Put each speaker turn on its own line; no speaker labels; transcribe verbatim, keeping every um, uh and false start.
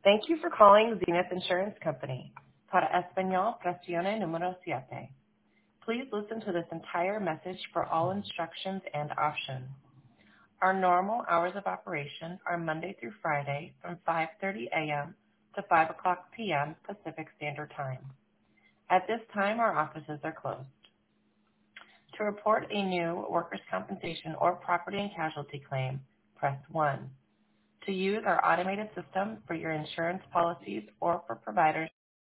Thank you for calling Zenith Insurance Company. Para español, presione número siete. Please listen to this entire message for all instructions and options. Our normal hours of operation are Monday through Friday from five thirty a.m. to five o'clock p.m. Pacific Standard Time. At this time, our offices are closed. To report a new workers' compensation or property and casualty claim, press one. To use our automated system for your insurance policies or for providers